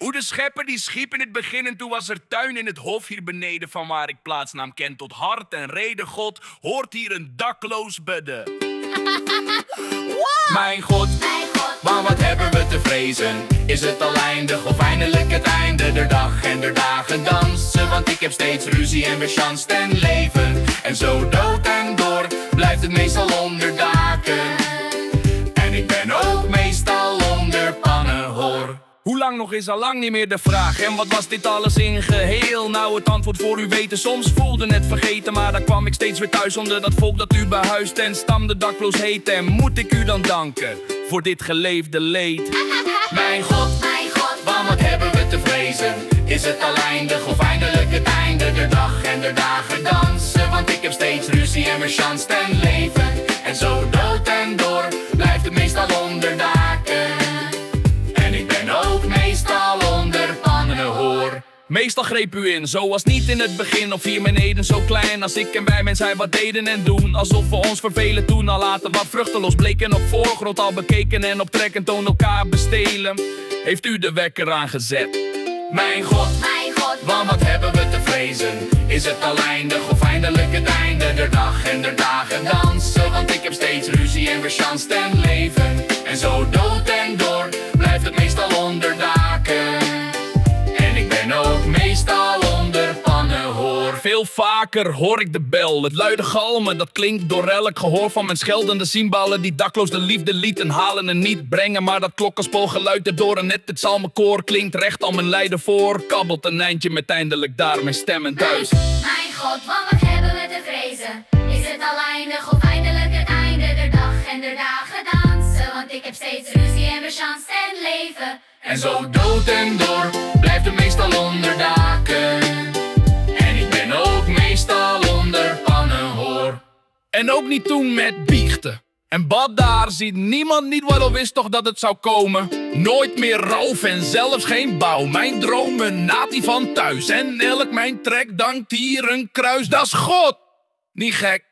Hoe de schepper die schiep in het begin en toen was er tuin in het hof hier beneden van waar ik plaatsnaam ken tot hart en reden. God hoort hier een dakloos bedden. Mijn God, maar wat hebben we te vrezen? Is het al eindig of eindelijk het einde der dag en der dagen dansen? Want ik heb steeds ruzie en weer chance ten leven. En zo dood en door blijft het meestal onder daken. En ik ben ook meestal onder pannenhoor. Hoe lang nog is al lang niet meer de vraag. En wat was dit alles in geheel? Nou, het antwoord voor u weten. Soms voelde het vergeten, maar dan kwam ik steeds weer thuis onder dat volk dat u behuist en stamde dakloos heet. En moet ik u dan danken voor dit geleefde leed? Mijn God, want wat hebben we te vrezen? Is het al eindig of eindelijk het einde der dag en der dagen dansen? Want ik heb steeds ruzie en weer chance ten leven. En zo dood en door blijft het meestal onder daken. En ik ben ook meestal onder pannenhoor. Meestal greep u in, zoals niet in het begin of hier beneden zo klein als ik en wij men zij wat deden en doen. Alsof we ons vervelen toen al later wat vruchteloos bleken op voorgrond al bekeken en op trek en toon elkaar bestelen. Heeft u de wekker aangezet? Mijn God, want wat hebben we te vrezen? Is het al eindig of eindelijk het einde der dag en der dagen dansen? Want ik heb steeds ruzie en weer chance ten leven. En zo dood en door blijft het meestal onder daken. En ik ben ook meestal onder pannenhoor. Veel vaker hoor ik de bel, het luide galmen dat klinkt door elk gehoor van mijn scheldende cymbalen die dakloos de liefde lieten halen en niet brengen. Maar dat klokkenspoolgeluid erdoor en net het psalmenkoor klinkt recht al mijn lijden voor. Kabbelt een eindje met eindelijk daar mijn stemmen thuis. Mijn God, want wat hebben we te vrezen? Is het al eindig of eindelijk het einde der dag en der dagen dansen? Want ik heb steeds ruzie en weer chance ten leven. En zo dood en door blijft het meestal onder daken. En ik ben ook meestal onder pannenhoor. En ook niet toen met biechten. En bad daar ziet niemand niet wat al wist toch dat het zou komen. Nooit meer roof en zelfs geen bouw. Mijn dromen naad die van thuis. En elk mijn trek dankt hier een kruis. Dat is God. Niet gek.